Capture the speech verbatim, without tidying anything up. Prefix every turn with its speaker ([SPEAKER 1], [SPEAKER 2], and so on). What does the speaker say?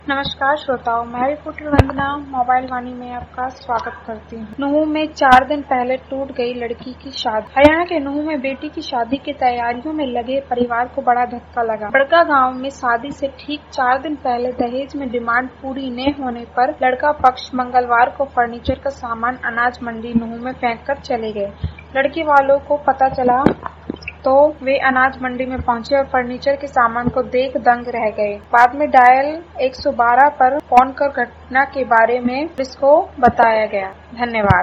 [SPEAKER 1] नमस्कार श्रोताओं, मैं रिपोर्टर वंदना मोबाइल वाणी में आपका स्वागत करती हूँ। नूंह में चार दिन पहले टूट गई लड़की की शादी। हरियाणा के नूंह में बेटी की शादी की तैयारियों में लगे परिवार को बड़ा धक्का लगा। बड़का गांव में शादी से ठीक चार दिन पहले दहेज में डिमांड पूरी न होने पर लड़का पक्ष मंगलवार को फर्नीचर का सामान अनाज मंडी नूंह में फेंक कर चले गए। लड़की वालों को पता चला तो वे अनाज मंडी में पहुंचे और फर्नीचर के सामान को देख दंग रह गए। बाद में डायल एक सौ बारह पर फोन कर घटना के बारे में पुलिस को बताया गया। धन्यवाद।